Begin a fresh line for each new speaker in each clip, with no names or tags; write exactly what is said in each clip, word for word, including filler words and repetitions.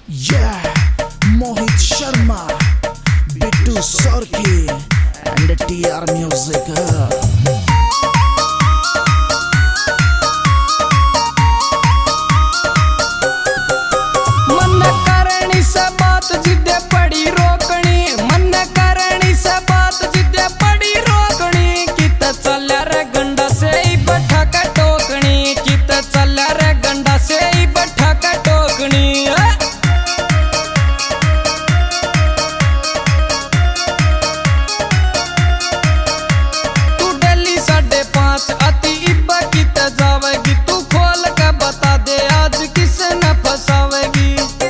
Yeah, Mohit Sharma, Bittu Sorki, and T R Music.
मन करणी से बात जिद्दे पड़ी रोकनी, मन करणी से बात जिद्दे पड़ी रोकनी। कित चल्या रे गंडा से ही बैठा का टोकनी, कित चल्या रे गंडा से ही बैठा का टोकनी। तू डेली साढ़े पाँच आती इब्बा कित जावेगी, तू खोल के बता दे आज किसे न फसावेगी।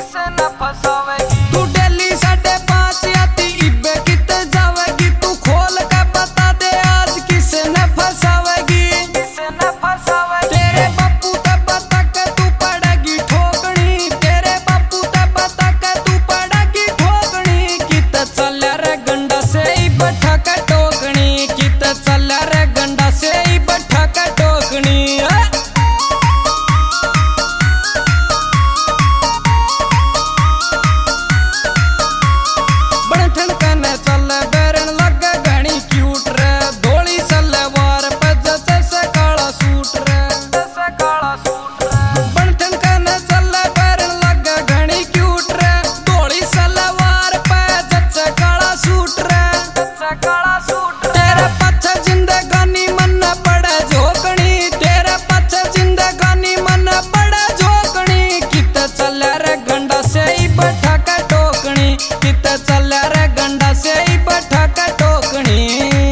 तू डेली साढ़े पाँच आती इब्बे कित जावेगी, तू खोल के बता दे आज किसे न फसावेगी। तेरे बापू ते बता के तू पड़ेगी ठोकनी, तेरे बापू ते बता के तू पड़ेगी ठोकनी। कित चल्या रे गंडा से ही बैठा का टोकनी, कित चल्या रे गंडा से ही बैठा का टोकनी। तेरे पाछे जिंदगानी मन पड़े झोकनी, तेरे पाछे जिंदगानी मन पड़े झोकनी। कित चल्या रे गंडा से ही बैठा का टोकनी, कित चल्या रे गंडा से ही बैठा का टोकनी।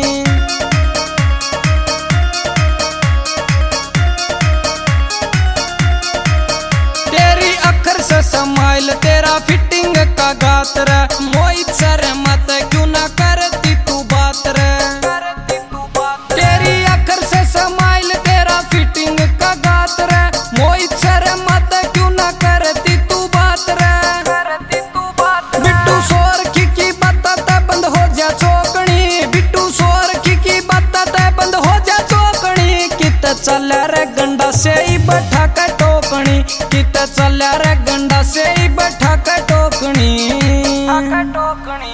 तेरी अखर से समाइल तेरा फिटिंग का गात रे, मोहित सर मत क्यों ना करती तू बात रे। तेरी अखर से समाइल तेरा फिटिंग का गात रे, मोहित सर मत क्यों ना करती तू बात रे। बिट्टू सोर की बताते बंद हो जा चौकनी, बिट्टू सोर की बताते बंद हो जा चौकनी। कित चल्या रे गंडा से ही बैठा का टोकनी, कित चल्या रे गंडा से ही बैठा का टोकनी।